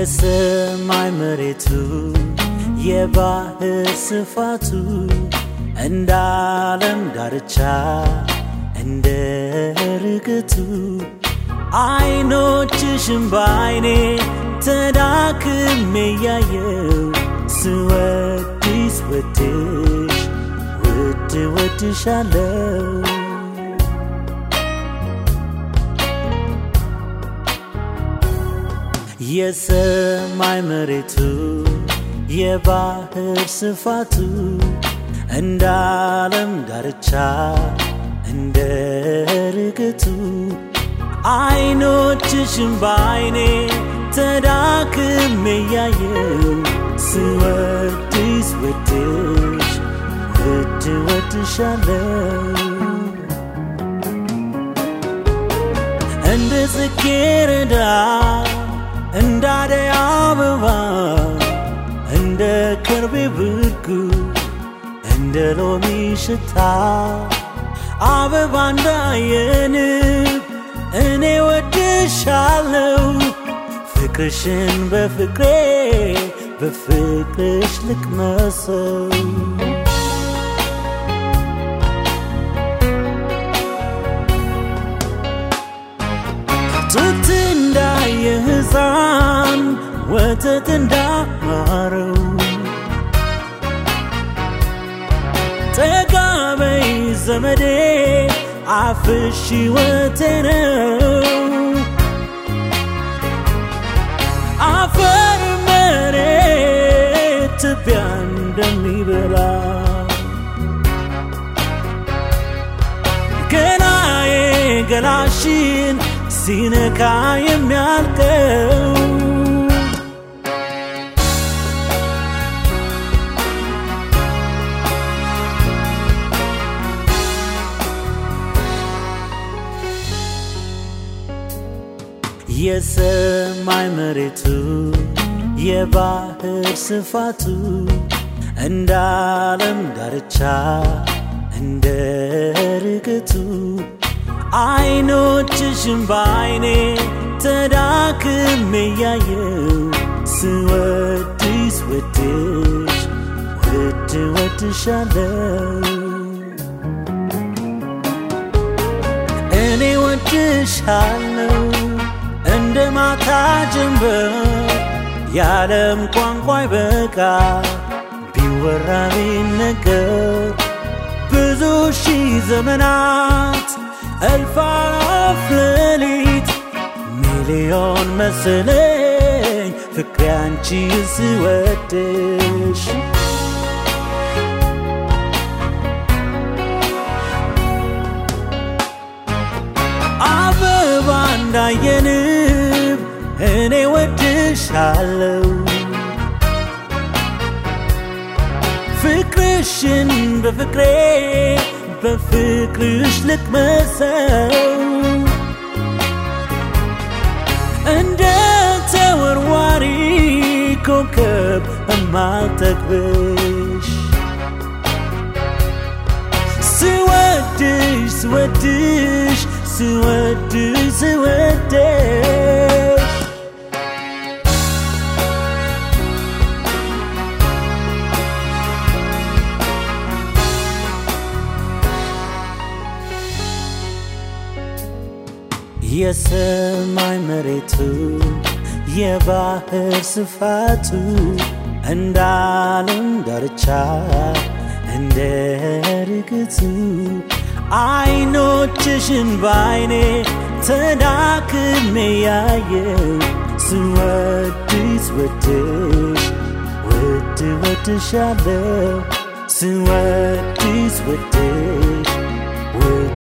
የሰማይ መሬቱ የባህር ስፋቱ እንደ ዓለም ዳርቻ እንደ ርግቱ አይኖችሽን በአይኔ ተዳክሜ ያየው ስወድሽ ወድሽ ውድ ወድሻለው የሰማይ መሬቱ የባህር ስፋቱ እንደ ዓለም ዳርቻ እንደ ርግቱ አይኖችሽን በአይኔ ተዳክሜ ያየው ስወድሽ ወድሽ ውድ ወድሻለው እንደ ጽጌረዳ እንደ አደይ አበባ እንደ ከርቤ ብርጉ እንደ ሎሚ ሽታ አበባ እንዳየንብ እኔ ወድሻለው ፍቅርሽን በፍቅርሽ ልቅመሰው ጡት እንዳየ ሕፃን ወተት እንዳማረው ጠጋ በይ ዘመዴ አፍሽ ሕይወቴ ነው አፈር መሬት ትቢያ እንደሚበላ ገላዬ ገላሽን ሲነካ የሚያልቀው የሰማይ መሬቱ የባህር ስፋቱ እንደ ዓለም ዳርቻ እንደ ርግቱ አይኖችሽን በአይኔ ተዳክሜ ያየው ስወድሽ ወድሽ ውድ ወድሻለው እኔ ወድሻለው እንደ ማታ ጀንበር የዓለም ቋንቋ ይበቃ ቢወራ ቢነገር ብዙ ሺህ ዘመናት እልፍ አእላፍ ሌሊት ሚሊዮን መሰለኝ ፍቅሬ አንቺን ስወድሽ አበባ እንዳየንብ እኔ ወድሻለው ፍቅርሽን በፍቅርሽ ልቅመሰው እንደ ተወርዋሪ ኮከብ እማልጠግብሽ ስወድሽ የሰማይ መሬቱ የባህር ስፋቱ እንደ ዓለም ዳርቻ እንደ ርግቱ አይኖችሽን በአይኔ ተዳክሜ ያየው ስወድሽ ወድሽ ውድ ወድሻለው ስወድሽ ወድሽ